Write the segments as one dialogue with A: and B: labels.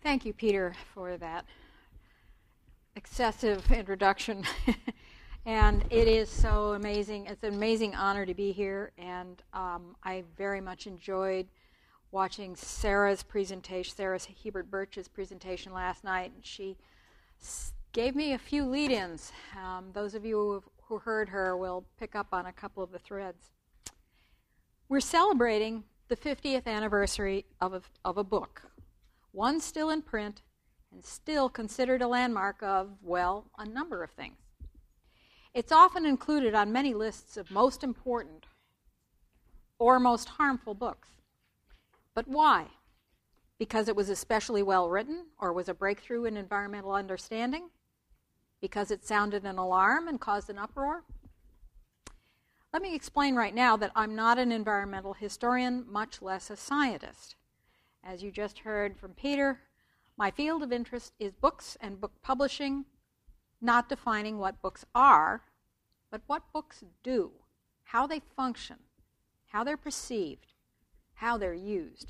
A: Thank you, Peter, for that excessive introduction. And it is so amazing. It's an amazing honor to be here, and I very much enjoyed watching Sarah Hebert Birch's presentation last night. And she gave me a few lead-ins. Those of you who heard her will pick up on a couple of the threads. We're celebrating the 50th anniversary of a book, one still in print and still considered a landmark of, well, a number of things. It's often included on many lists of most important or most harmful books. But why? Because it was especially well written or was a breakthrough in environmental understanding? Because it sounded an alarm and caused an uproar? Let me explain right now that I'm not an environmental historian, much less a scientist. As you just heard from Peter, my field of interest is books and book publishing, not defining what books are, but what books do, how they function, how they're perceived, how they're used.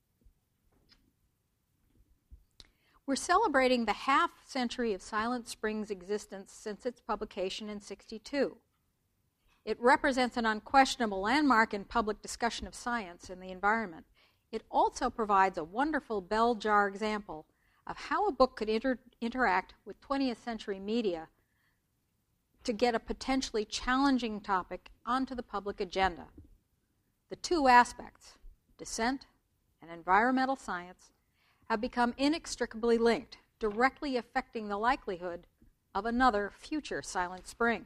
A: We're celebrating the half-century of Silent Spring's existence since its publication in '62. It represents an unquestionable landmark in public discussion of science and the environment. It also provides a wonderful bell-jar example of how a book could interact with 20th century media to get a potentially challenging topic onto the public agenda. The two aspects, dissent and environmental science, have become inextricably linked, directly affecting the likelihood of another future Silent Spring.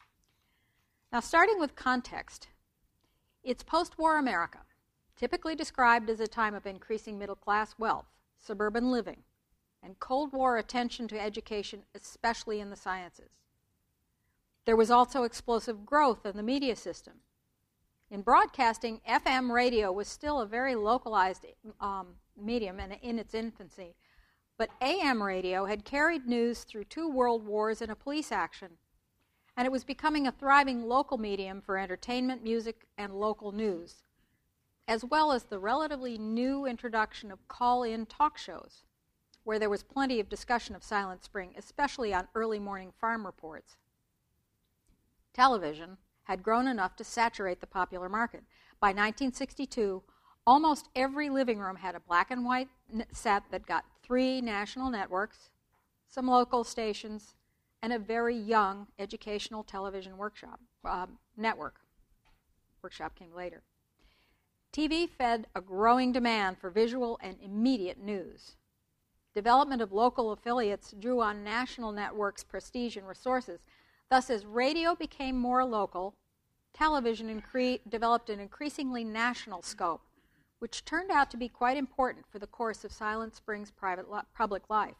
A: Now, starting with context, it's post-war America, typically described as a time of increasing middle-class wealth, suburban living, and Cold War attention to education, especially in the sciences. There was also explosive growth in the media system. In broadcasting, FM radio was still a very localized medium and in its infancy, but AM radio had carried news through 2 world wars and a police action, and it was becoming a thriving local medium for entertainment, music, and local news, as well as the relatively new introduction of call-in talk shows, where there was plenty of discussion of Silent Spring, especially on early morning farm reports. Television had grown enough to saturate the popular market. By 1962, almost every living room had a black and white set that got 3 national networks, some local stations, and a very young educational television network. Workshop came later. TV fed a growing demand for visual and immediate news. Development of local affiliates drew on national networks' prestige and resources. Thus, as radio became more local, television developed an increasingly national scope, which turned out to be quite important for the course of Silent Spring's public life.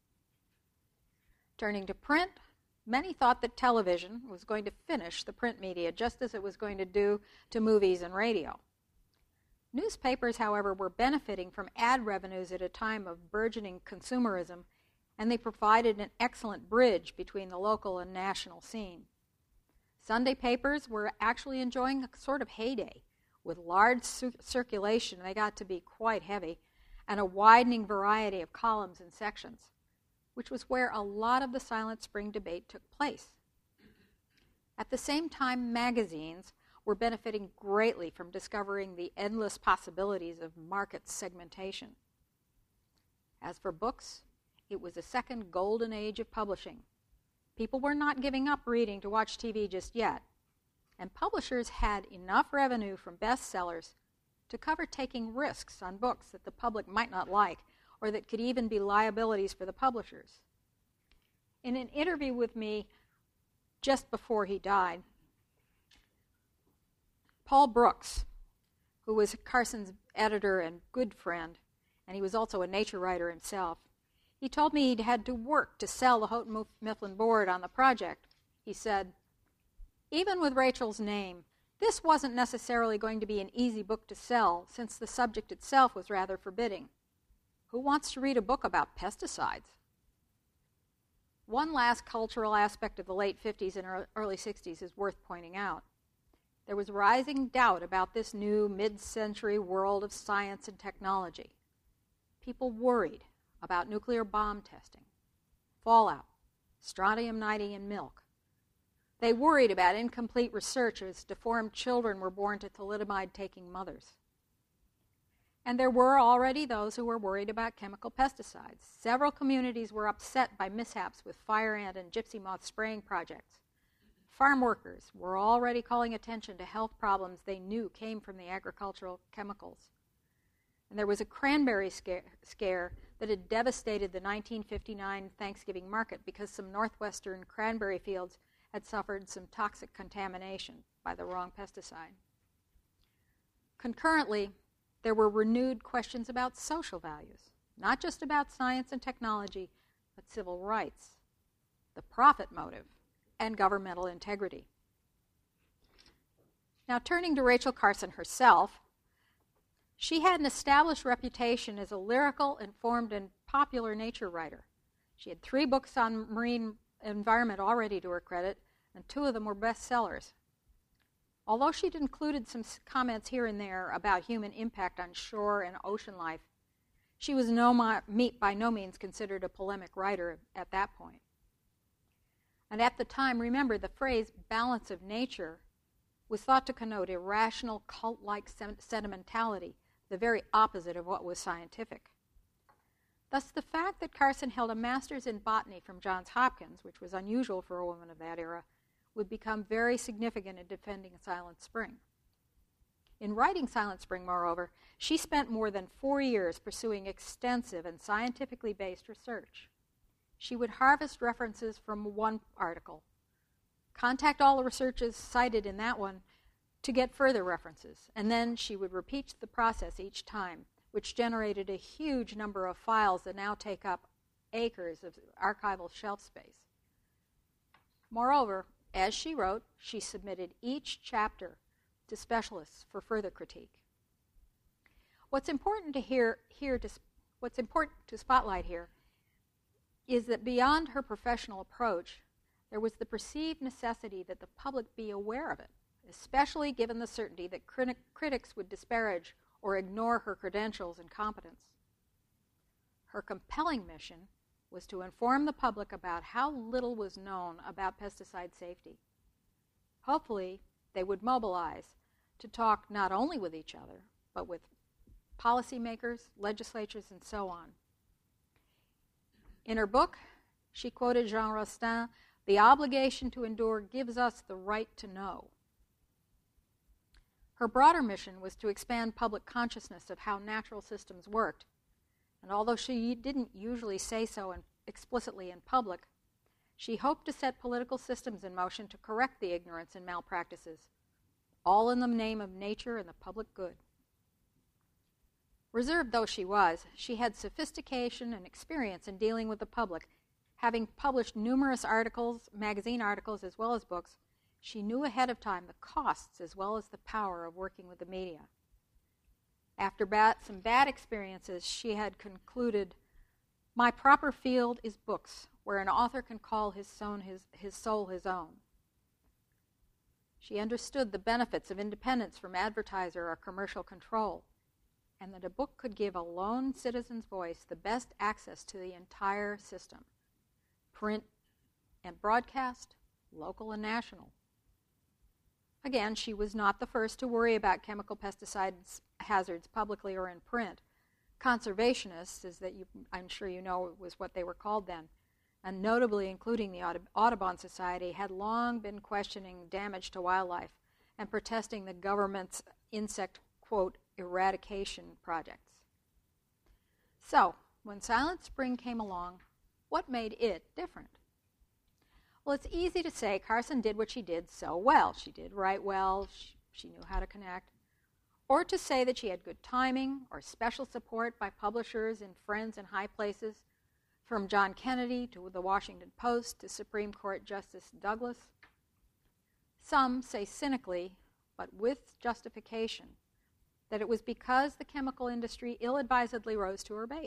A: Turning to print, many thought that television was going to finish the print media just as it was going to do to movies and radio. Newspapers, however, were benefiting from ad revenues at a time of burgeoning consumerism, and they provided an excellent bridge between the local and national scene. Sunday papers were actually enjoying a sort of heyday. With large circulation, they got to be quite heavy, and a widening variety of columns and sections, which was where a lot of the Silent Spring debate took place. At the same time, magazines were benefiting greatly from discovering the endless possibilities of market segmentation. As for books, it was a second golden age of publishing. People were not giving up reading to watch TV just yet, and publishers had enough revenue from bestsellers to cover taking risks on books that the public might not like or that could even be liabilities for the publishers. In an interview with me just before he died, Paul Brooks, who was Carson's editor and good friend, and he was also a nature writer himself, he told me he'd had to work to sell the Houghton Mifflin board on the project. He said, "Even with Rachel's name, this wasn't necessarily going to be an easy book to sell, since the subject itself was rather forbidding. Who wants to read a book about pesticides?" One last cultural aspect of the late 50s and early 60s is worth pointing out. There was rising doubt about this new mid-century world of science and technology. People worried about nuclear bomb testing, fallout, strontium-90 in milk. They worried about incomplete research as deformed children were born to thalidomide-taking mothers. And there were already those who were worried about chemical pesticides. Several communities were upset by mishaps with fire ant and gypsy moth spraying projects. Farm workers were already calling attention to health problems they knew came from the agricultural chemicals. And there was a cranberry scare that had devastated the 1959 Thanksgiving market because some northwestern cranberry fields had suffered some toxic contamination by the wrong pesticide. Concurrently, there were renewed questions about social values, not just about science and technology, but civil rights, the profit motive, and governmental integrity. Now, turning to Rachel Carson herself, she had an established reputation as a lyrical, informed, and popular nature writer. She had 3 books on marine environment already to her credit, and 2 of them were bestsellers. Although she'd included some comments here and there about human impact on shore and ocean life, she was by no means considered a polemic writer at that point. And at the time, remember, the phrase balance of nature was thought to connote irrational, cult-like sentimentality, the very opposite of what was scientific. Thus, the fact that Carson held a master's in botany from Johns Hopkins, which was unusual for a woman of that era, would become very significant in defending Silent Spring. In writing Silent Spring, moreover, she spent more than 4 years pursuing extensive and scientifically based research. She would harvest references from one article, contact all the researchers cited in that one to get further references, and then she would repeat the process each time, which generated a huge number of files that now take up acres of archival shelf space. Moreover, as she wrote, she submitted each chapter to specialists for further critique. What's important to spotlight here is that beyond her professional approach, there was the perceived necessity that the public be aware of it, especially given the certainty that critics would disparage or ignore her credentials and competence. Her compelling mission was to inform the public about how little was known about pesticide safety. Hopefully, they would mobilize to talk not only with each other, but with policymakers, legislatures, and so on. In her book, she quoted Jean Rostand, "The obligation to endure gives us the right to know." Her broader mission was to expand public consciousness of how natural systems worked, and although she didn't usually say so explicitly in public, she hoped to set political systems in motion to correct the ignorance and malpractices, all in the name of nature and the public good. Reserved though she was, she had sophistication and experience in dealing with the public. Having published numerous articles, magazine articles, as well as books, she knew ahead of time the costs as well as the power of working with the media. After some bad experiences, she had concluded, "My proper field is books, where an author can call his soul his own." She understood the benefits of independence from advertiser or commercial control, and that a book could give a lone citizen's voice the best access to the entire system, print and broadcast, local and national. Again, she was not the first to worry about chemical pesticide hazards publicly or in print. Conservationists, I'm sure you know was what they were called then, and notably including the Audubon Society, had long been questioning damage to wildlife and protesting the government's insect, quote, eradication projects. So, when Silent Spring came along, what made it different? Well, it's easy to say Carson did what she did so well. She did write well, she knew how to connect. Or to say that she had good timing or special support by publishers and friends in high places, from John Kennedy to the Washington Post to Supreme Court Justice Douglas. Some say cynically, but with justification, that it was because the chemical industry ill-advisedly rose to her bait.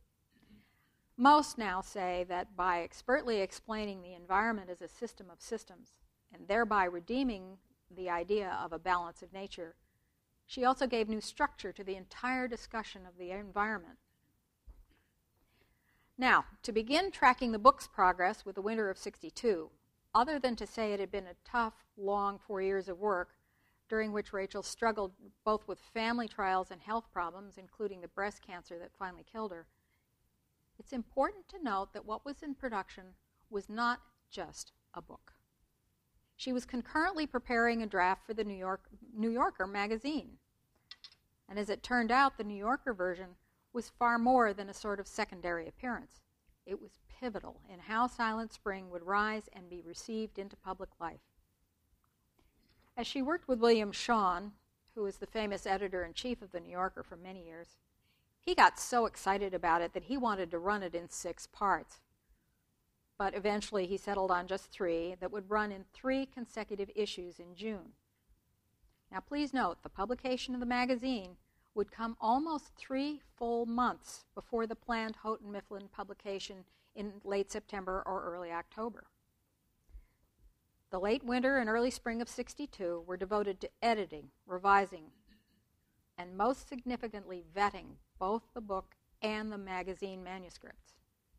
A: Most now say that by expertly explaining the environment as a system of systems, and thereby redeeming the idea of a balance of nature, she also gave new structure to the entire discussion of the environment. Now, to begin tracking the book's progress with the winter of '62, other than to say it had been a tough, long 4 years of work, during which Rachel struggled both with family trials and health problems, including the breast cancer that finally killed her, it's important to note that what was in production was not just a book. She was concurrently preparing a draft for the New Yorker magazine. And as it turned out, the New Yorker version was far more than a sort of secondary appearance. It was pivotal in how Silent Spring would rise and be received into public life. As she worked with William Shawn, who was the famous editor-in-chief of the New Yorker for many years, he got so excited about it that he wanted to run it in 6 parts. But eventually he settled on just 3 that would run in 3 consecutive issues in June. Now please note, the publication of the magazine would come almost 3 full months before the planned Houghton Mifflin publication in late September or early October. The late winter and early spring of '62 were devoted to editing, revising, and most significantly vetting both the book and the magazine manuscripts.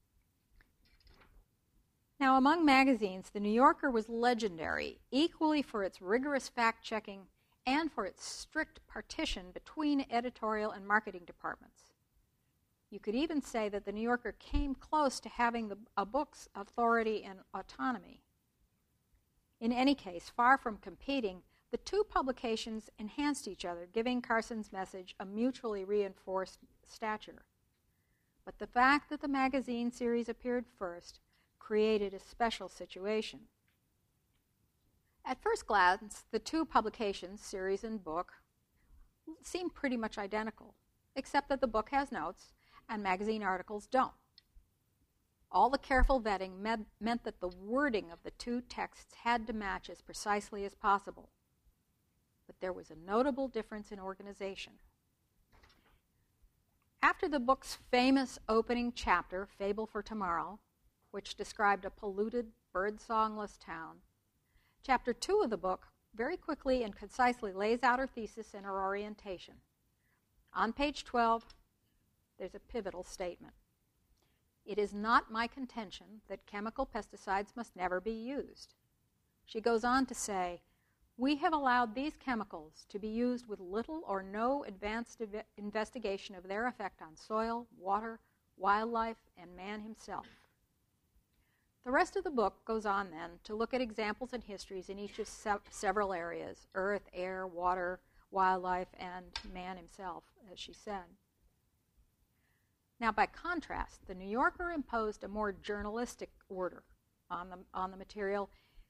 A: Now, among magazines, the New Yorker was legendary, equally for its rigorous fact-checking and for its strict partition between editorial and marketing departments. You could even say that the New Yorker came close to having a book's authority and autonomy. In any case, far from competing, the 2 publications enhanced each other, giving Carson's message a mutually reinforced stature. But the fact that the magazine series appeared first created a special situation. At first glance, the 2 publications, series and book, seem pretty much identical, except that the book has notes and magazine articles don't. All the careful vetting meant that the wording of the 2 texts had to match as precisely as possible. But there was a notable difference in organization. After the book's famous opening chapter, Fable for Tomorrow, which described a polluted, bird-songless town, Chapter 2 of the book very quickly and concisely lays out her thesis and her orientation. On page 12, there's a pivotal statement. It is not my contention that chemical pesticides must never be used. She goes on to say, we have allowed these chemicals to be used with little or no advanced investigation of their effect on soil, water, wildlife, and man himself. The rest of the book goes on then to look at examples and histories in each of several areas, earth, air, water, wildlife, and man himself, as she said. Now, by contrast, the New Yorker imposed a more journalistic order on the material,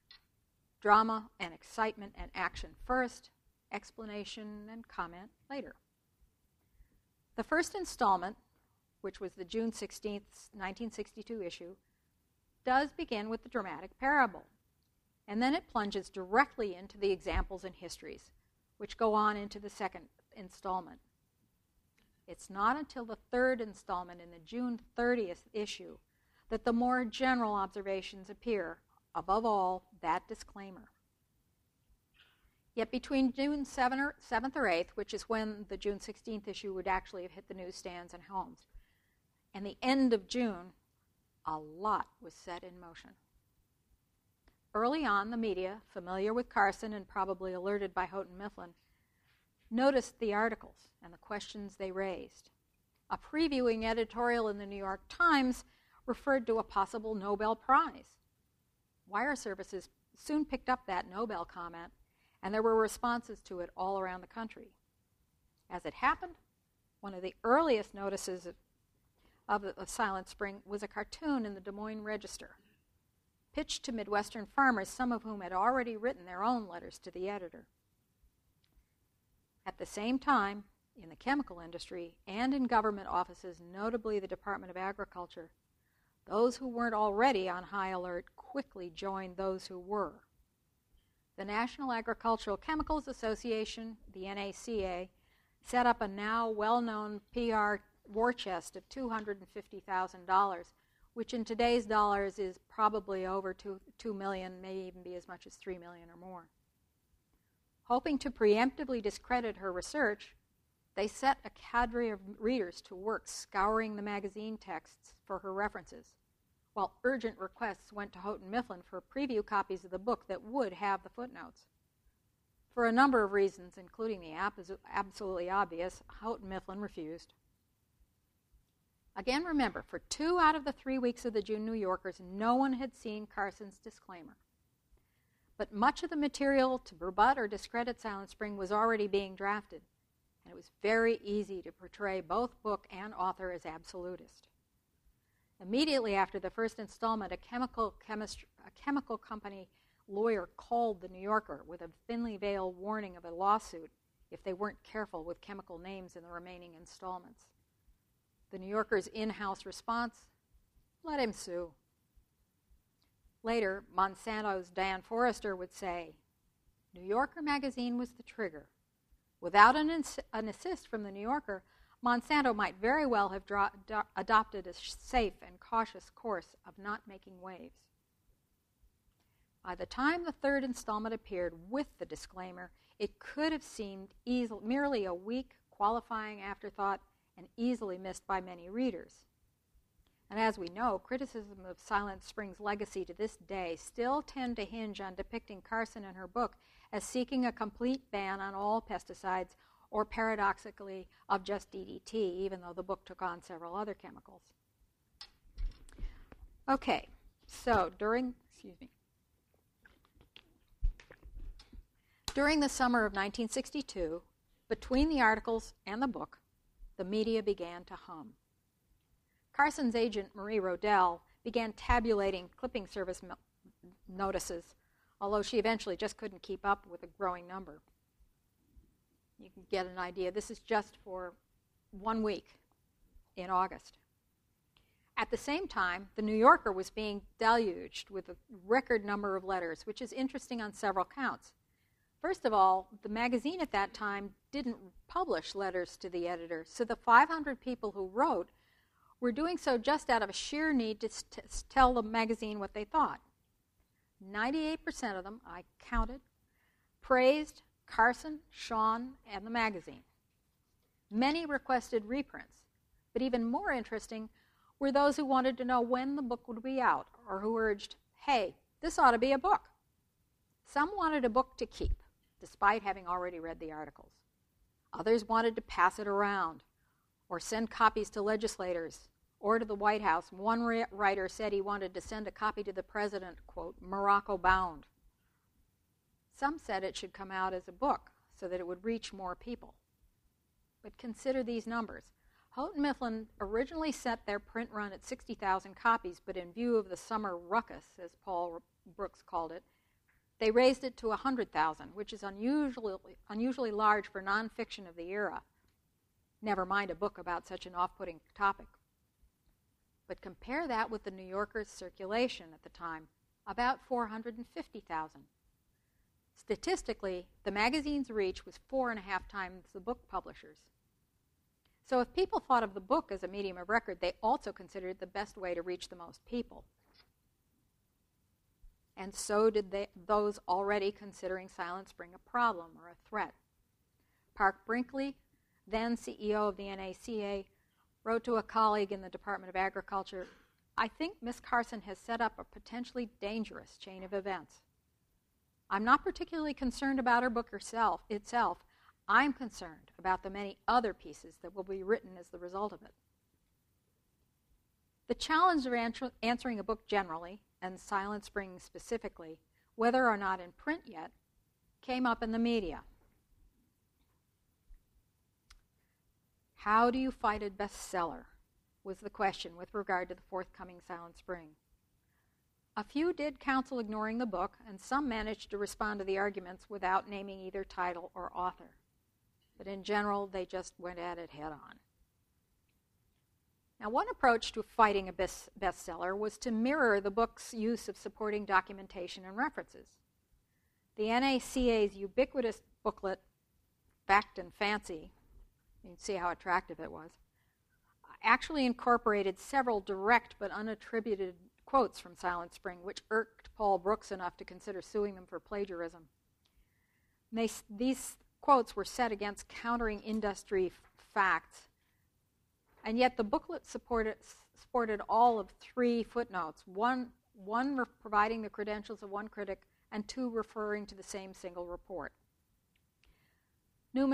A: drama and excitement and action first, explanation and comment later. The first installment, which was the June 16th, 1962 issue, does begin with the dramatic parable, and then it plunges directly into the examples and histories, which go on into the second installment. It's not until the third installment in the June 30th issue that the more general observations appear, above all, that disclaimer. Yet between June 7th or 8th, which is when the June 16th issue would actually have hit the newsstands and homes, and the end of June, a lot was set in motion. Early on, the media, familiar with Carson and probably alerted by Houghton Mifflin, noticed the articles and the questions they raised. A previewing editorial in the New York Times referred to a possible Nobel Prize. Wire services soon picked up that Nobel comment, and there were responses to it all around the country. As it happened, one of the earliest notices of Silent Spring was a cartoon in the Des Moines Register, pitched to Midwestern farmers, some of whom had already written their own letters to the editor. At the same time, in the chemical industry and in government offices, notably the Department of Agriculture, those who weren't already on high alert quickly joined those who were. The National Agricultural Chemicals Association, the NACA, set up a now well-known PR war chest of $250,000, which in today's dollars is probably over $2 million, may even be as much as $3 million or more. Hoping to preemptively discredit her research, They set a cadre of readers to work scouring the magazine texts for her references, while urgent requests went to Houghton Mifflin for preview copies of the book that would have the footnotes. For a number of reasons, including the absolutely obvious, Houghton Mifflin refused. Again, remember, for 2 out of the 3 weeks of the June New Yorkers, no one had seen Carson's disclaimer. But much of the material to rebut or discredit Silent Spring was already being drafted, and it was very easy to portray both book and author as absolutist. Immediately after the first installment, a chemical company lawyer called the New Yorker with a thinly veiled warning of a lawsuit if they weren't careful with chemical names in the remaining installments. The New Yorker's in-house response, let him sue. Later, Monsanto's Dan Forrester would say, New Yorker magazine was the trigger. Without an assist from the New Yorker, Monsanto might very well have adopted a safe and cautious course of not making waves. By the time the third installment appeared with the disclaimer, it could have seemed merely a weak, qualifying afterthought and easily missed by many readers. And as we know, criticism of Silent Spring's legacy to this day still tend to hinge on depicting Carson and her book as seeking a complete ban on all pesticides or, paradoxically, of just DDT, even though the book took on several other chemicals. Okay, so during the summer of 1962, between the articles and the book, the media began to hum. Carson's agent, Marie Rodell, began tabulating clipping service notices, although she eventually just couldn't keep up with a growing number. You can get an idea. This is just for 1 week in August. At the same time, the New Yorker was being deluged with a record number of letters, which is interesting on several counts. First of all, the magazine at that time didn't publish letters to the editor, so the 500 people who wrote were doing so just out of a sheer need to tell the magazine what they thought. 98% of them, I counted, praised Carson, Shawn, and the magazine. Many requested reprints, but even more interesting were those who wanted to know when the book would be out, or who urged, hey, this ought to be a book. Some wanted a book to keep, despite having already read the articles. Others wanted to pass it around, or send copies to legislators, or to the White House. One writer said he wanted to send a copy to the president, quote, Morocco bound. Some said it should come out as a book so that it would reach more people. But consider these numbers. Houghton Mifflin originally set their print run at 60,000 copies, but in view of the summer ruckus, as Paul Brooks called it, they raised it to 100,000, which is unusually large for nonfiction of the era. Never mind a book about such an off-putting topic. But compare that with the New Yorker's circulation at the time, about 450,000. Statistically, the magazine's reach was 4.5 times the book publisher's. So if people thought of the book as a medium of record, they also considered it the best way to reach the most people. And so did those already considering Silent Spring a problem or a threat. Park Brinkley, then CEO of the NACA, wrote to a colleague in the Department of Agriculture, I think Miss Carson has set up a potentially dangerous chain of events. I'm not particularly concerned about her book itself. I'm concerned about the many other pieces that will be written as the result of it. The challenge of answering a book generally, and Silent Spring specifically, whether or not in print yet, came up in the media. How do you fight a bestseller, was the question with regard to the forthcoming Silent Spring. A few did counsel ignoring the book, and some managed to respond to the arguments without naming either title or author. But in general, they just went at it head on. Now, one approach to fighting a bestseller was to mirror the book's use of supporting documentation and references. The NACA's ubiquitous booklet, Fact and Fancy, you can see how attractive it was, actually incorporated several direct but unattributed quotes from Silent Spring, which irked Paul Brooks enough to consider suing them for plagiarism. These quotes were set against countering industry facts, and yet the booklet supported all of 3 footnotes, one providing the credentials of one critic and 2 referring to the same single report. There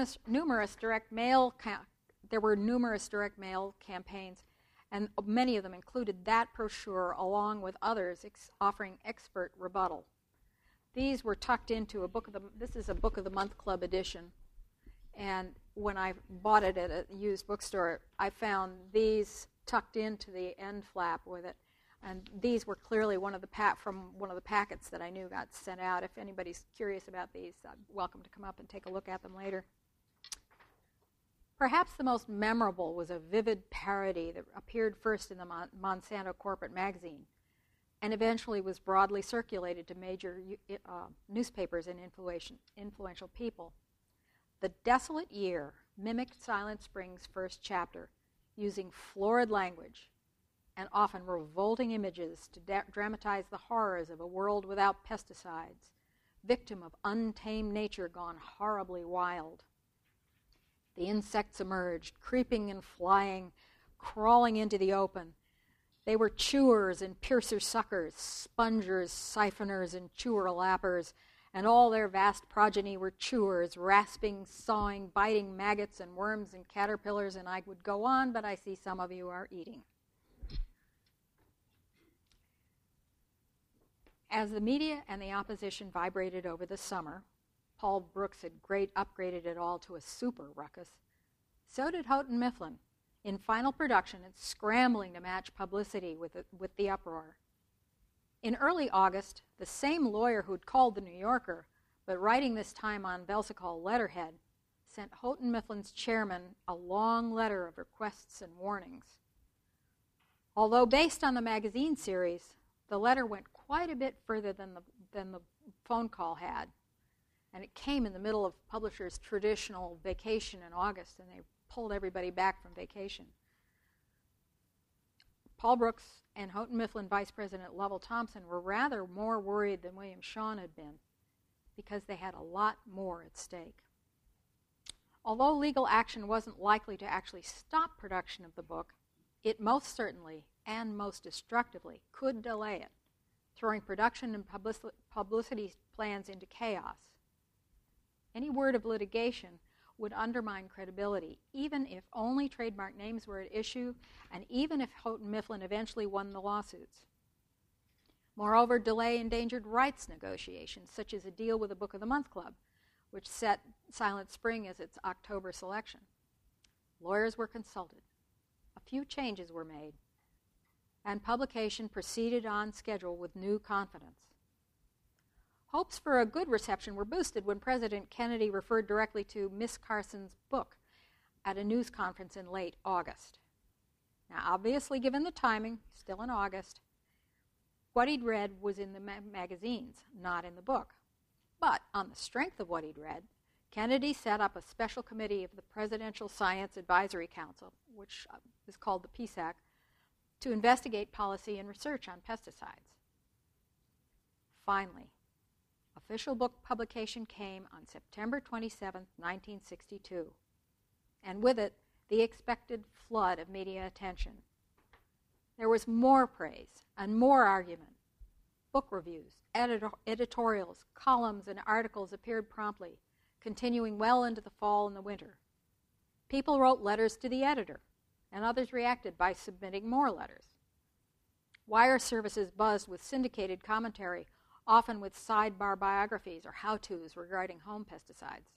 A: were numerous direct mail campaigns, and many of them included that brochure along with others offering expert rebuttal. These were tucked into this is a Book of the Month Club edition, and when I bought it at a used bookstore, I found these tucked into the end flap with it, and these were clearly from one of the packets that I knew got sent out. If anybody's curious about these, welcome to come up and take a look at them later. Perhaps the most memorable was a vivid parody that appeared first in the Monsanto corporate magazine and eventually was broadly circulated to major newspapers and influential people. The Desolate Year mimicked Silent Spring's first chapter using florid language and often revolting images to dramatize the horrors of a world without pesticides, victim of untamed nature gone horribly wild. The insects emerged, creeping and flying, crawling into the open. They were chewers and piercer-suckers, spongers, siphoners, and chewer-lappers, and all their vast progeny were chewers, rasping, sawing, biting maggots and worms and caterpillars, and I would go on, but I see some of you are eating. As the media and the opposition vibrated over the summer, Paul Brooks had upgraded it all to a super ruckus. So did Houghton Mifflin, in final production and scrambling to match publicity with the uproar. In early August, the same lawyer who'd called the New Yorker, but writing this time on versicolor letterhead, sent Houghton Mifflin's chairman a long letter of requests and warnings. Although based on the magazine series, the letter went quite a bit further than the phone call had. And it came in the middle of publishers' traditional vacation in August, and they pulled everybody back from vacation. Paul Brooks and Houghton Mifflin Vice President Lovell Thompson were rather more worried than William Shawn had been because they had a lot more at stake. Although legal action wasn't likely to actually stop production of the book, it most certainly and most destructively could delay it, throwing production and publicity plans into chaos. Any word of litigation would undermine credibility, even if only trademark names were at issue, and even if Houghton Mifflin eventually won the lawsuits. Moreover, delay endangered rights negotiations, such as a deal with the Book of the Month Club, which set Silent Spring as its October selection. Lawyers were consulted. A few changes were made, and publication proceeded on schedule with new confidence. Hopes for a good reception were boosted when President Kennedy referred directly to Miss Carson's book at a news conference in late August. Now, obviously, given the timing, still in August, what he'd read was in the magazines, not in the book. But on the strength of what he'd read, Kennedy set up a special committee of the Presidential Science Advisory Council, which is called the PSAC, to investigate policy and research on pesticides. Finally, official book publication came on September 27, 1962, and with it, the expected flood of media attention. There was more praise and more argument. Book reviews, editorials, columns, and articles appeared promptly, continuing well into the fall and the winter. People wrote letters to the editor, and others reacted by submitting more letters. Wire services buzzed with syndicated commentary, often with sidebar biographies or how-tos regarding home pesticides.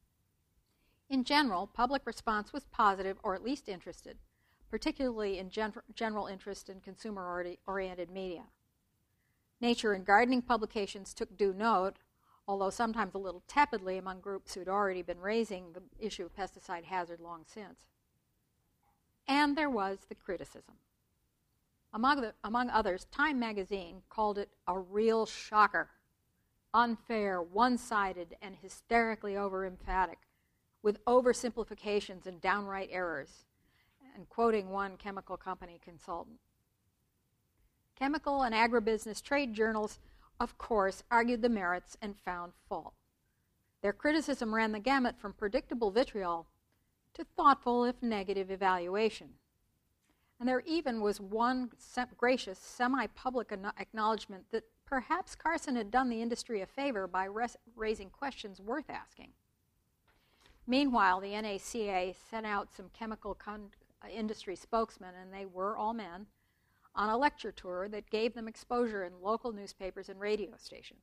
A: In general, public response was positive or at least interested, particularly in general interest in consumer-oriented media. Nature and gardening publications took due note, although sometimes a little tepidly among groups who'd already been raising the issue of pesticide hazard long since. And there was the criticism. Among others, Time magazine called it a real shocker, unfair, one-sided, and hysterically over-emphatic, with oversimplifications and downright errors, and quoting one chemical company consultant. Chemical and agribusiness trade journals, of course, argued the merits and found fault. Their criticism ran the gamut from predictable vitriol to thoughtful, if negative, evaluation. And there even was one gracious, semi-public acknowledgement that perhaps Carson had done the industry a favor by raising questions worth asking. Meanwhile, the NACA sent out some chemical industry spokesmen, and they were all men, on a lecture tour that gave them exposure in local newspapers and radio stations.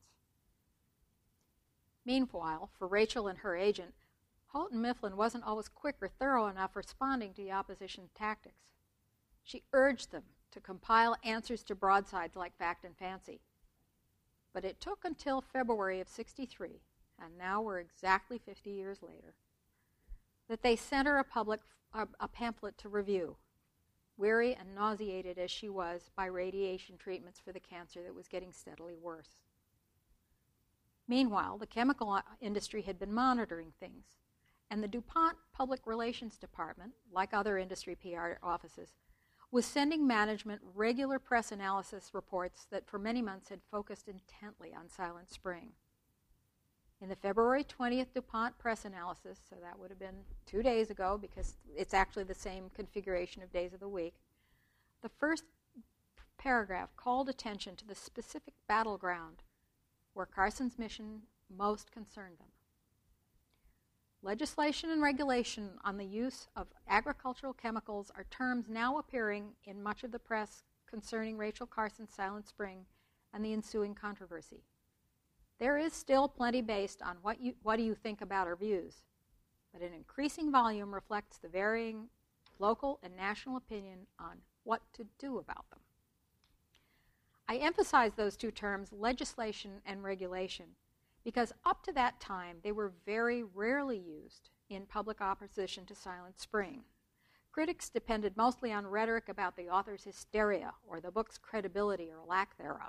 A: Meanwhile, for Rachel and her agent, Houghton Mifflin wasn't always quick or thorough enough responding to the opposition's tactics. She urged them to compile answers to broadsides like Fact and Fancy. But it took until February of '63, and now we're exactly 50 years later, that they sent her a pamphlet to review, weary and nauseated as she was by radiation treatments for the cancer that was getting steadily worse. Meanwhile, the chemical industry had been monitoring things, and the DuPont Public Relations Department, like other industry PR offices, was sending management regular press analysis reports that for many months had focused intently on Silent Spring. In the February 20th DuPont press analysis, so that would have been 2 days ago because it's actually the same configuration of days of the week, the first paragraph called attention to the specific battleground where Carson's mission most concerned them. Legislation and regulation on the use of agricultural chemicals are terms now appearing in much of the press concerning Rachel Carson's Silent Spring and the ensuing controversy. There is still plenty based on what do you think about our views, but an increasing volume reflects the varying local and national opinion on what to do about them. I emphasize those two terms, legislation and regulation, because up to that time they were very rarely used in public opposition to Silent Spring. Critics depended mostly on rhetoric about the author's hysteria or the book's credibility or lack thereof.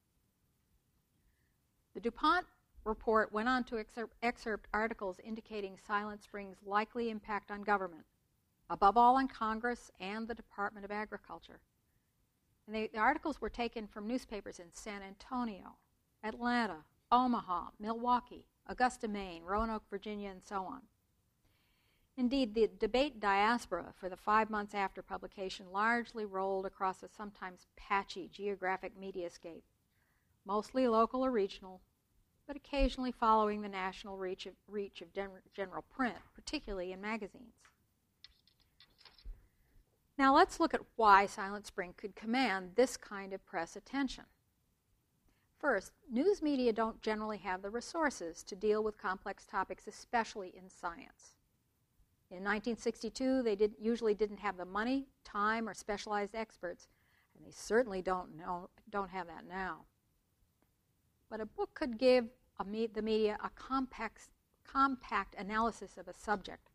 A: The DuPont report went on to excerpt articles indicating Silent Spring's likely impact on government, above all on Congress and the Department of Agriculture. And the articles were taken from newspapers in San Antonio, Atlanta, Omaha, Milwaukee, Augusta, Maine, Roanoke, Virginia, and so on. Indeed, the debate diaspora for the 5 months after publication largely rolled across a sometimes patchy geographic mediascape, mostly local or regional, but occasionally following the national reach of general print, particularly in magazines. Now let's look at why Silent Spring could command this kind of press attention. First, news media don't generally have the resources to deal with complex topics, especially in science. In 1962, they usually didn't have the money, time, or specialized experts, and they certainly don't have that now. But a book could give the media a compact analysis of a subject,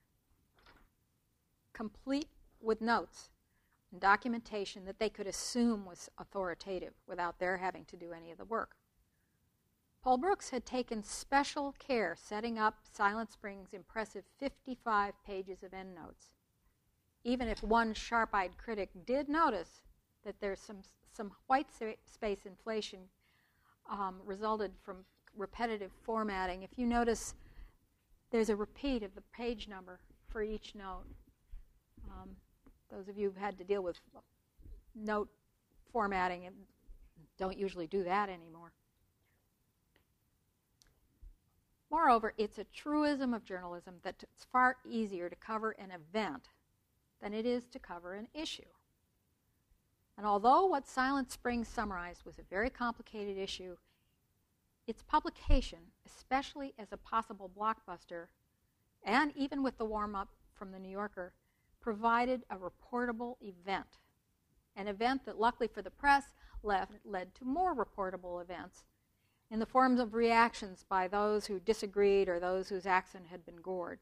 A: complete with notes and documentation that they could assume was authoritative without their having to do any of the work. Paul Brooks had taken special care setting up Silent Spring's impressive 55 pages of endnotes, even if one sharp-eyed critic did notice that there's some white space inflation resulted from repetitive formatting. If you notice, there's a repeat of the page number for each note. Those of you who've had to deal with note formatting don't usually do that anymore. Moreover, it's a truism of journalism that it's far easier to cover an event than it is to cover an issue. And although what Silent Spring summarized was a very complicated issue, its publication, especially as a possible blockbuster, and even with the warm-up from the New Yorker, provided a reportable event, an event that luckily for the press led to more reportable events in the forms of reactions by those who disagreed or those whose accent had been gored.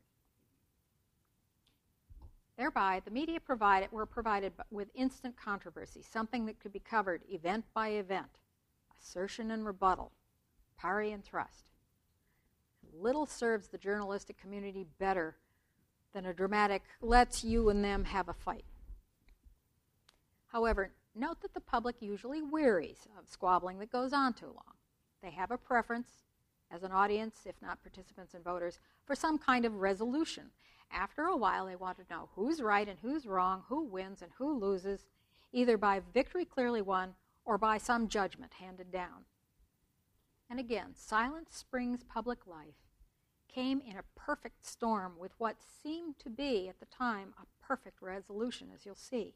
A: Thereby, the media were provided with instant controversy, something that could be covered event by event, assertion and rebuttal, parry and thrust. Little serves the journalistic community better than a dramatic, let's you and them have a fight. However, note that the public usually wearies of squabbling that goes on too long. They have a preference, as an audience, if not participants and voters, for some kind of resolution. After a while, they want to know who's right and who's wrong, who wins and who loses, either by victory clearly won or by some judgment handed down. And again, Silent Springs public life came in a perfect storm with what seemed to be, at the time, a perfect resolution, as you'll see.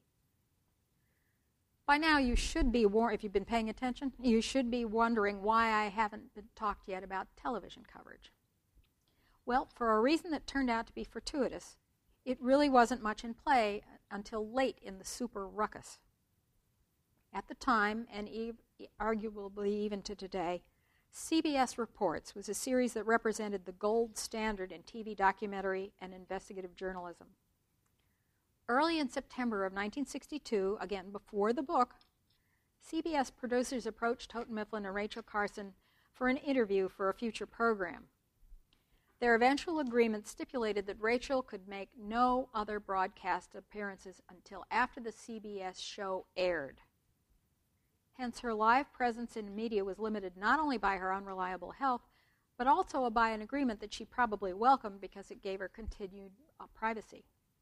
A: By now, you should be, if you've been paying attention, you should be wondering why I haven't been talked yet about television coverage. Well, for a reason that turned out to be fortuitous, it really wasn't much in play until late in the super ruckus. At the time, and arguably even to today, CBS Reports was a series that represented the gold standard in TV documentary and investigative journalism. Early in September of 1962, again before the book, CBS producers approached Houghton Mifflin and Rachel Carson for an interview for a future program. Their eventual agreement stipulated that Rachel could make no other broadcast appearances until after the CBS show aired. Hence, her live presence in media was limited not only by her unreliable health, but also by an agreement that she probably welcomed because it gave her continued privacy.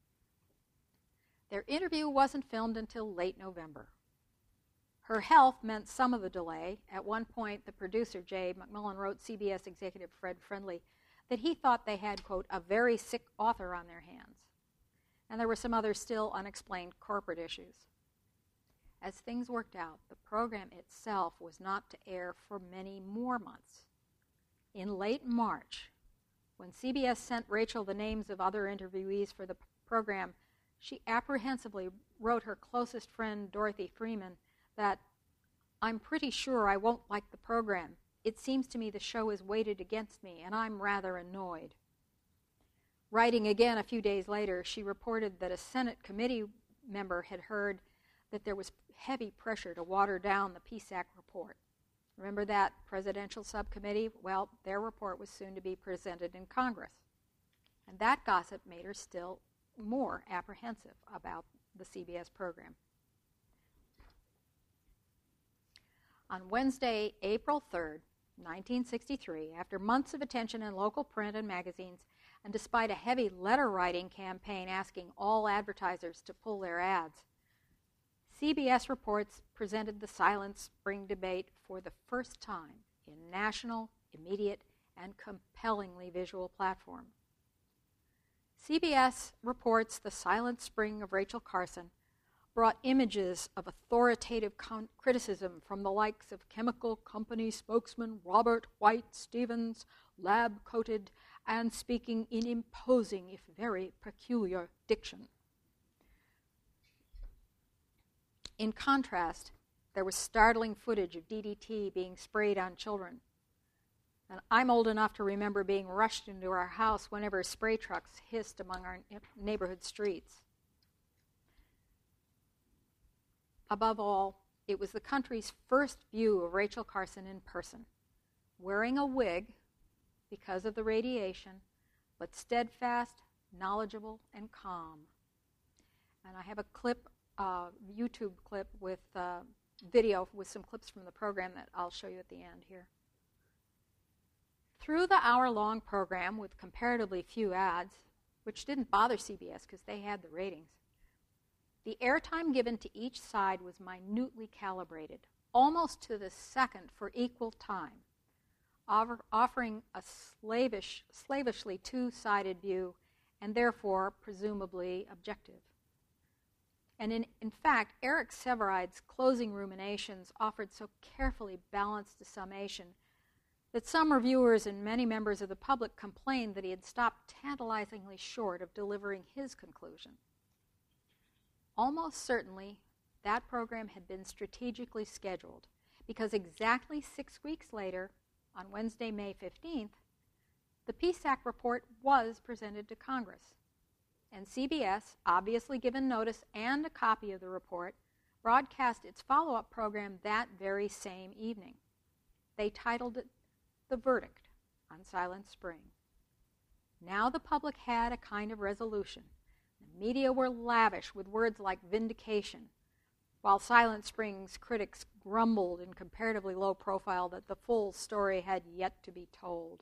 A: Their interview wasn't filmed until late November. Her health meant some of the delay. At one point, the producer, Jay McMillan, wrote CBS executive Fred Friendly that he thought they had, quote, a very sick author on their hands. And there were some other still unexplained corporate issues. As things worked out, the program itself was not to air for many more months. In late March, when CBS sent Rachel the names of other interviewees for the program, she apprehensively wrote her closest friend, Dorothy Freeman, that, "I'm pretty sure I won't like the program. It seems to me the show is weighted against me, and I'm rather annoyed." Writing again a few days later, she reported that a Senate committee member had heard that there was heavy pressure to water down the PSAC report. Remember that presidential subcommittee? Well, their report was soon to be presented in Congress. And that gossip made her still more apprehensive about the CBS program. On Wednesday, April 3rd, 1963, after months of attention in local print and magazines, and despite a heavy letter-writing campaign asking all advertisers to pull their ads, CBS Reports presented the Silent Spring debate for the first time in national, immediate, and compellingly visual platform. CBS Reports The Silent Spring of Rachel Carson brought images of authoritative criticism from the likes of chemical company spokesman Robert White Stevens, lab-coated and speaking in imposing, if very peculiar, diction. In contrast, there was startling footage of DDT being sprayed on children. And I'm old enough to remember being rushed into our house whenever spray trucks hissed among our neighborhood streets. Above all, it was the country's first view of Rachel Carson in person, wearing a wig because of the radiation, but steadfast, knowledgeable, and calm. And I have a clip, YouTube clip with video with some clips from the program that I'll show you at the end here. Through the hour-long program with comparatively few ads, which didn't bother CBS because they had the ratings, the airtime given to each side was minutely calibrated, almost to the second for equal time, offering a slavishly two-sided view and therefore presumably objective. And in fact, Eric Severide's closing ruminations offered so carefully balanced a summation that some reviewers and many members of the public complained that he had stopped tantalizingly short of delivering his conclusion. Almost certainly, that program had been strategically scheduled because exactly 6 weeks later, on Wednesday, May 15th, the PSAC report was presented to Congress. And CBS, obviously given notice and a copy of the report, broadcast its follow-up program that very same evening. They titled it The Verdict on Silent Spring. Now the public had a kind of resolution. The media were lavish with words like vindication, while Silent Spring's critics grumbled in comparatively low profile that the full story had yet to be told.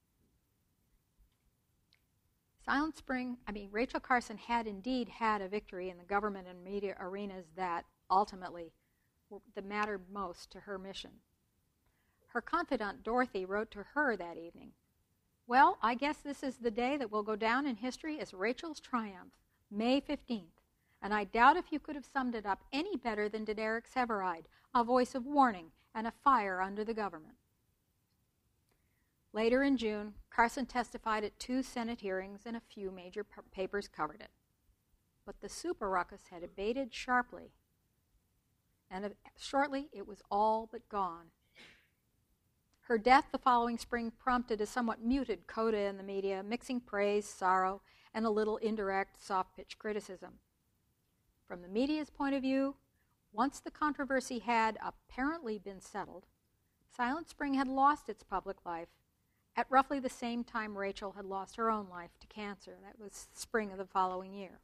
A: Rachel Carson had indeed had a victory in the government and media arenas that, ultimately, mattered most to her mission. Her confidant, Dorothy, wrote to her that evening, "Well, I guess this is the day that will go down in history as Rachel's triumph, May 15th, and I doubt if you could have summed it up any better than did Eric Sevareid, a voice of warning and a fire under the government." Later in June, Carson testified at 2 Senate hearings and a few major papers covered it. But the super ruckus had abated sharply, and shortly it was all but gone. Her death the following spring prompted a somewhat muted coda in the media, mixing praise, sorrow, and a little indirect, soft-pitched criticism. From the media's point of view, once the controversy had apparently been settled, Silent Spring had lost its public life at roughly the same time Rachel had lost her own life to cancer. That was spring of the following year.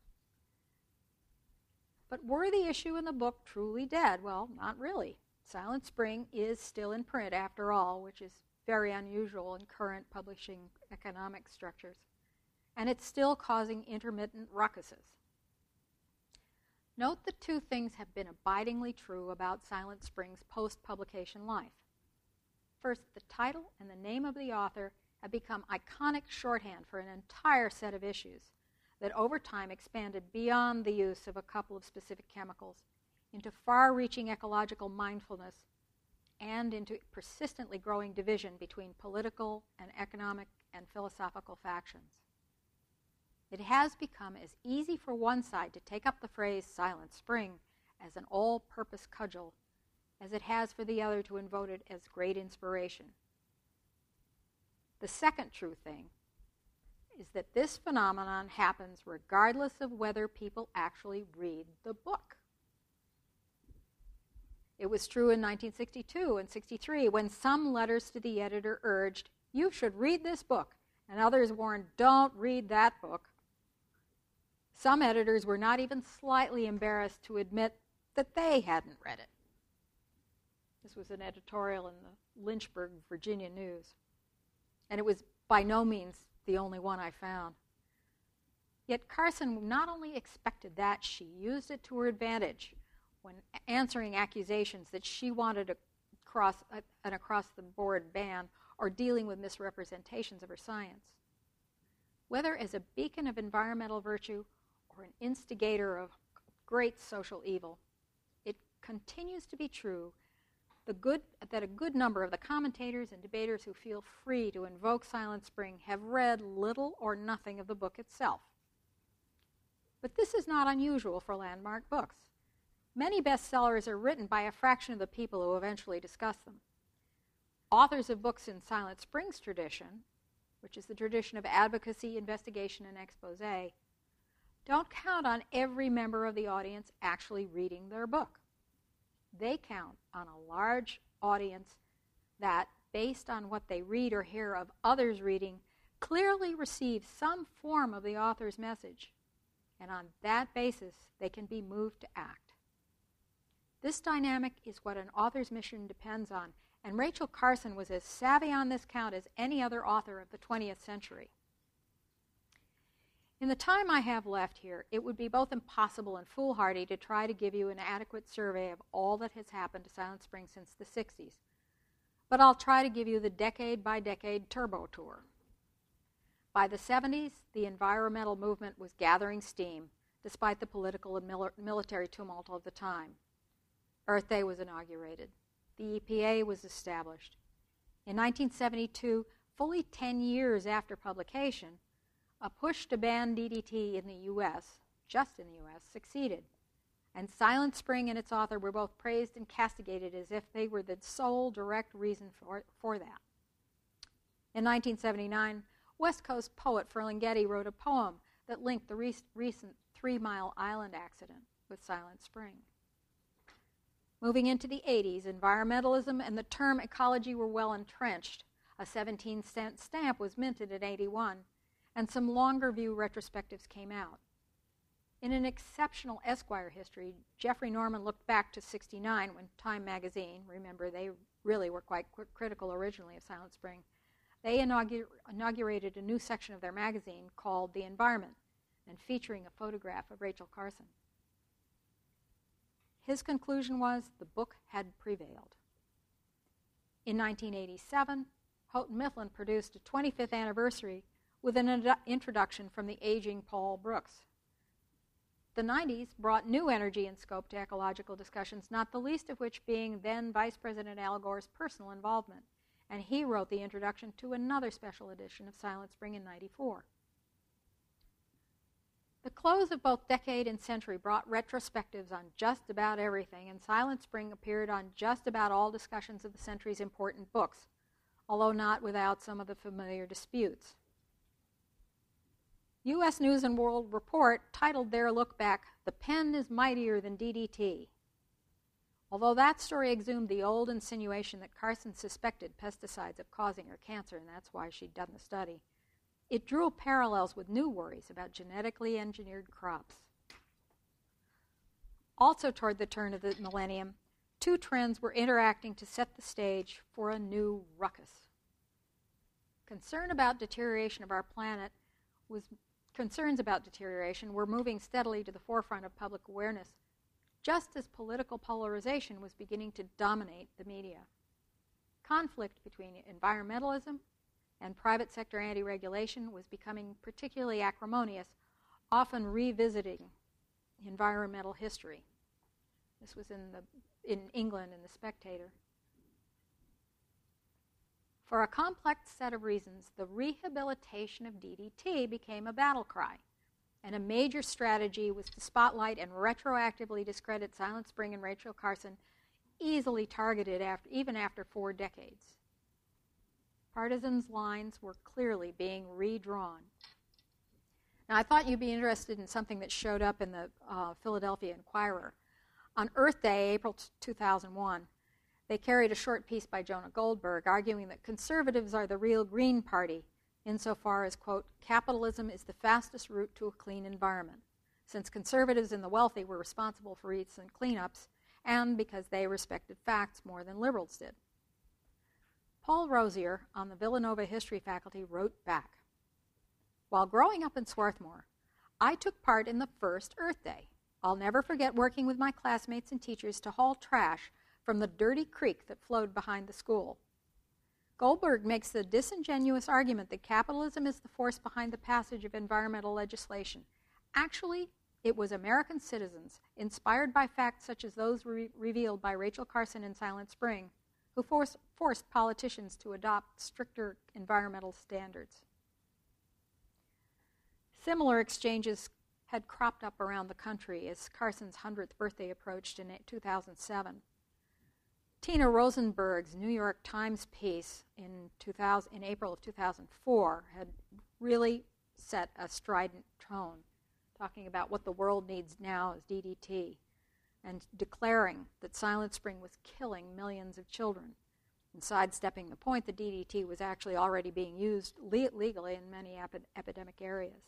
A: But were the issue in the book truly dead? Well, not really. Silent Spring is still in print, after all, which is very unusual in current publishing economic structures. And it's still causing intermittent ruckuses. Note that 2 things have been abidingly true about Silent Spring's post-publication life. First, the title and the name of the author have become iconic shorthand for an entire set of issues that over time expanded beyond the use of a couple of specific chemicals into far-reaching ecological mindfulness and into persistently growing division between political and economic and philosophical factions. It has become as easy for one side to take up the phrase Silent Spring as an all-purpose cudgel as it has for the other to invoke it as great inspiration. The second true thing is that this phenomenon happens regardless of whether people actually read the book. It was true in 1962 and 63 when some letters to the editor urged, "You should read this book," and others warned, "Don't read that book." Some editors were not even slightly embarrassed to admit that they hadn't read it. This was an editorial in the Lynchburg, Virginia News. And it was by no means the only one I found. Yet Carson not only expected that, she used it to her advantage when answering accusations that she wanted an across-the-board ban or dealing with misrepresentations of her science. Whether as a beacon of environmental virtue or an instigator of great social evil, it continues to be true that a good number of the commentators and debaters who feel free to invoke Silent Spring have read little or nothing of the book itself. But this is not unusual for landmark books. Many bestsellers are written by a fraction of the people who eventually discuss them. Authors of books in Silent Spring's tradition, which is the tradition of advocacy, investigation, and expose, don't count on every member of the audience actually reading their book. They count on a large audience that, based on what they read or hear of others reading, clearly receive some form of the author's message, and on that basis they can be moved to act. This dynamic is what an author's mission depends on, and Rachel Carson was as savvy on this count as any other author of the 20th century. In the time I have left here, it would be both impossible and foolhardy to try to give you an adequate survey of all that has happened to Silent Spring since the 60s. But I'll try to give you the decade-by-decade turbo tour. By the 70s, the environmental movement was gathering steam, despite the political and military tumult of the time. Earth Day was inaugurated. The EPA was established. In 1972, fully 10 years after publication, a push to ban DDT in the U.S., just in the U.S., succeeded, and Silent Spring and its author were both praised and castigated as if they were the sole direct reason for that. In 1979, West Coast poet Ferlinghetti wrote a poem that linked the recent 3 Mile Island accident with Silent Spring. Moving into the 80s, environmentalism and the term ecology were well entrenched. A 17-cent stamp was minted in 81, and some longer view retrospectives came out. In an exceptional Esquire history, Jeffrey Norman looked back to '69 when Time magazine, remember they really were quite critical originally of Silent Spring, they inaugurated a new section of their magazine called The Environment and featuring a photograph of Rachel Carson. His conclusion was the book had prevailed. In 1987, Houghton Mifflin produced a 25th anniversary with an introduction from the aging Paul Brooks. The 90s brought new energy and scope to ecological discussions, not the least of which being then Vice President Al Gore's personal involvement, and he wrote the introduction to another special edition of Silent Spring in '94. The close of both decade and century brought retrospectives on just about everything, and Silent Spring appeared on just about all discussions of the century's important books, although not without some of the familiar disputes. U.S. News & World Report titled their look back, "The Pen is Mightier Than DDT." Although that story exhumed the old insinuation that Carson suspected pesticides of causing her cancer, and that's why she'd done the study, it drew parallels with new worries about genetically engineered crops. Also toward the turn of the millennium, two trends were interacting to set the stage for a new ruckus. Concerns about deterioration were moving steadily to the forefront of public awareness, just as political polarization was beginning to dominate the media. Conflict between environmentalism and private sector anti-regulation was becoming particularly acrimonious, often revisiting environmental history. This was in England in The Spectator. For a complex set of reasons, the rehabilitation of DDT became a battle cry, and a major strategy was to spotlight and retroactively discredit Silent Spring and Rachel Carson, easily targeted even after 4 decades. Partisans' lines were clearly being redrawn. Now, I thought you'd be interested in something that showed up in the Philadelphia Inquirer. On Earth Day, April 2001, they carried a short piece by Jonah Goldberg arguing that conservatives are the real Green Party insofar as, quote, capitalism is the fastest route to a clean environment, since conservatives and the wealthy were responsible for recent cleanups and because they respected facts more than liberals did. Paul Rosier on the Villanova history faculty wrote back, "While growing up in Swarthmore, I took part in the first Earth Day. I'll never forget working with my classmates and teachers to haul trash from the dirty creek that flowed behind the school. Goldberg makes the disingenuous argument that capitalism is the force behind the passage of environmental legislation. Actually, it was American citizens, inspired by facts such as those revealed by Rachel Carson in Silent Spring, who forced politicians to adopt stricter environmental standards." Similar exchanges had cropped up around the country as Carson's 100th birthday approached in 2007. Tina Rosenberg's New York Times piece in April of 2004 had really set a strident tone, talking about what the world needs now is DDT, and declaring that Silent Spring was killing millions of children, and sidestepping the point that DDT was actually already being used legally in many epidemic areas.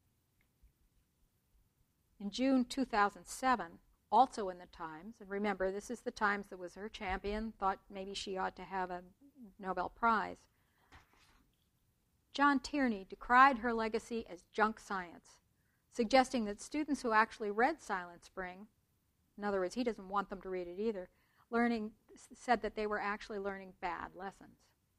A: In June 2007, also in the Times, and remember, this is the Times that was her champion, thought maybe she ought to have a Nobel Prize, John Tierney decried her legacy as junk science, suggesting that students who actually read Silent Spring, in other words, he doesn't want them to read it either, said that they were actually learning bad lessons.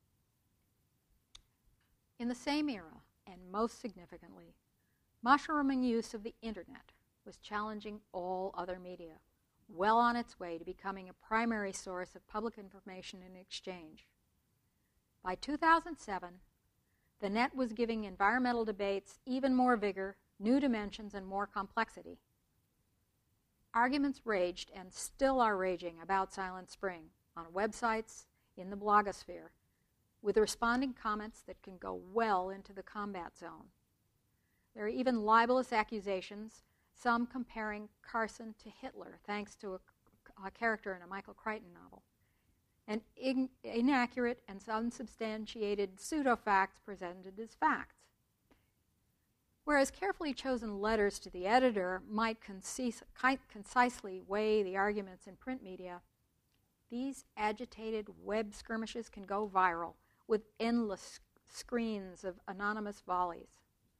A: In the same era, and most significantly, mushrooming use of the internet was challenging all other media, well on its way to becoming a primary source of public information and exchange. By 2007, the net was giving environmental debates even more vigor, new dimensions, and more complexity. Arguments raged and still are raging about Silent Spring on websites, in the blogosphere, with responding comments that can go well into the combat zone. There are even libelous accusations, some comparing Carson to Hitler, thanks to a character in a Michael Crichton novel, and inaccurate and unsubstantiated pseudo-facts presented as facts. Whereas carefully chosen letters to the editor might concisely weigh the arguments in print media, these agitated web skirmishes can go viral with endless screens of anonymous volleys.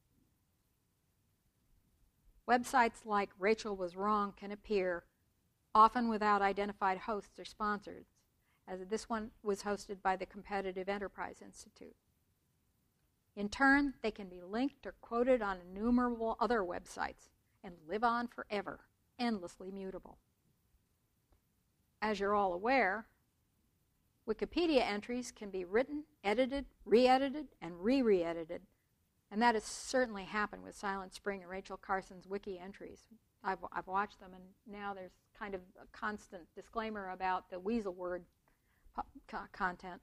A: Websites like Rachel Was Wrong can appear, often without identified hosts or sponsors, as this one was hosted by the Competitive Enterprise Institute. In turn, they can be linked or quoted on innumerable other websites and live on forever, endlessly mutable. As you're all aware, Wikipedia entries can be written, edited, re-edited, and re-re-edited, and that has certainly happened with Silent Spring and Rachel Carson's wiki entries. I've watched them, and now there's kind of a constant disclaimer about the weasel word content.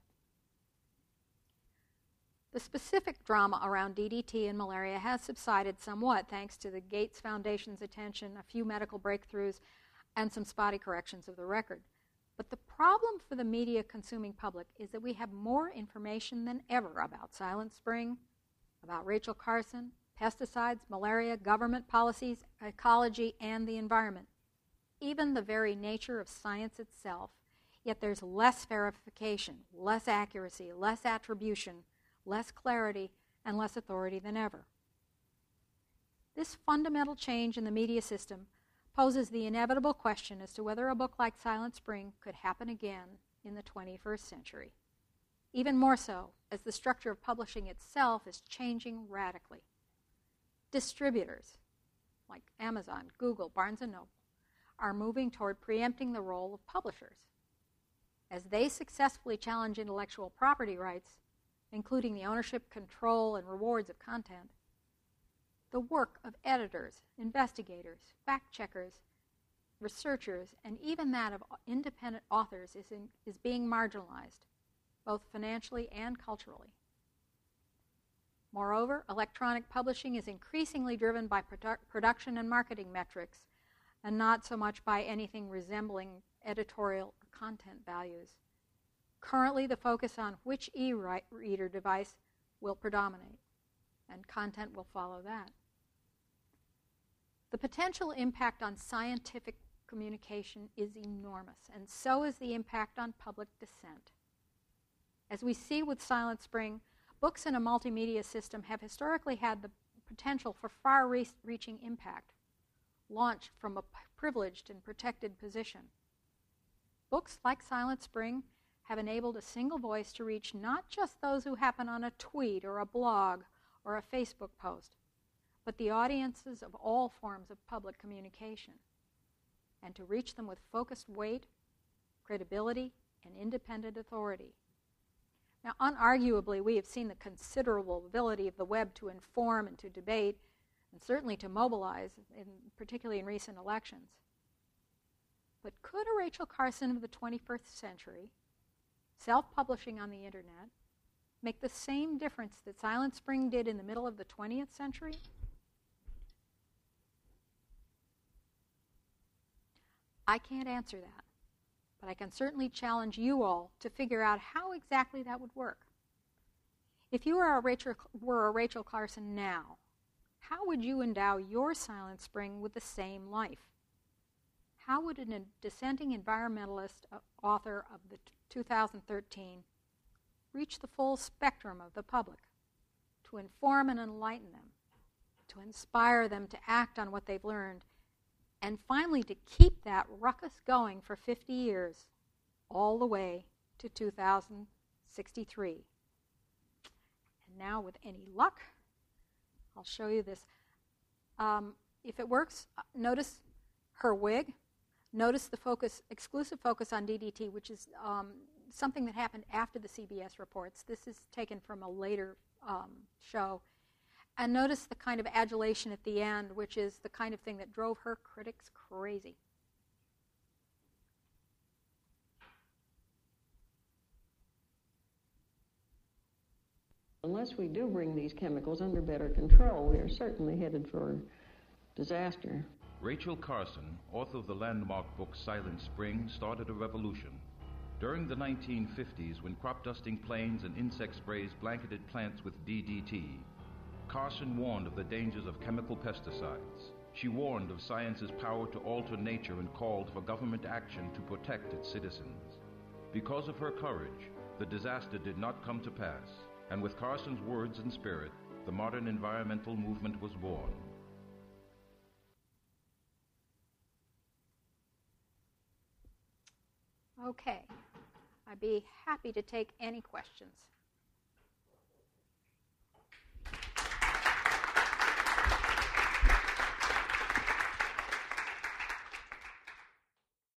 A: The specific drama around DDT and malaria has subsided somewhat thanks to the Gates Foundation's attention, a few medical breakthroughs, and some spotty corrections of the record. But the problem for the media-consuming public is that we have more information than ever about Silent Spring, about Rachel Carson, pesticides, malaria, government policies, ecology, and the environment, even the very nature of science itself. Yet there's less verification, less accuracy, less attribution, less clarity, and less authority than ever. This fundamental change in the media system poses the inevitable question as to whether a book like Silent Spring could happen again in the 21st century. Even more so, as the structure of publishing itself is changing radically. Distributors, like Amazon, Google, Barnes & Noble, are moving toward preempting the role of publishers. As they successfully challenge intellectual property rights, including the ownership, control, and rewards of content, the work of editors, investigators, fact-checkers, researchers, and even that of independent authors is being marginalized, both financially and culturally. Moreover, electronic publishing is increasingly driven by production and marketing metrics, and not so much by anything resembling editorial or content values. Currently, the focus on which e-reader device will predominate, and content will follow that. The potential impact on scientific communication is enormous, and so is the impact on public dissent. As we see with Silent Spring, books in a multimedia system have historically had the potential for far-reaching impact, launched from a privileged and protected position. Books like Silent Spring have enabled a single voice to reach not just those who happen on a tweet or a blog or a Facebook post, but the audiences of all forms of public communication, and to reach them with focused weight, credibility, and independent authority. Now, unarguably, we have seen the considerable ability of the web to inform and to debate, and certainly to mobilize, particularly in recent elections. But could a Rachel Carson of the 21st century, self-publishing on the internet, make the same difference that Silent Spring did in the middle of the 20th century? I can't answer that, but I can certainly challenge you all to figure out how exactly that would work. If you were a Rachel Carson now, how would you endow your Silent Spring with the same life? How would a dissenting environmentalist author of the 2013 reach the full spectrum of the public, to inform and enlighten them, to inspire them to act on what they've learned, and finally to keep that ruckus going for 50 years, all the way to 2063. And now, with any luck, I'll show you this. If it works, notice her wig. Notice the exclusive focus on DDT, which is something that happened after the CBS reports. This is taken from a later show. And notice the kind of adulation at the end, which is the kind of thing that drove her critics crazy.
B: Unless we do bring these chemicals under better control, we are certainly headed for disaster.
C: Rachel Carson, author of the landmark book Silent Spring, started a revolution. During the 1950s, when crop dusting planes and insect sprays blanketed plants with DDT, Carson warned of the dangers of chemical pesticides. She warned of science's power to alter nature and called for government action to protect its citizens. Because of her courage, the disaster did not come to pass, and with Carson's words and spirit, the modern environmental movement was born.
A: Okay. I'd be happy to take any questions.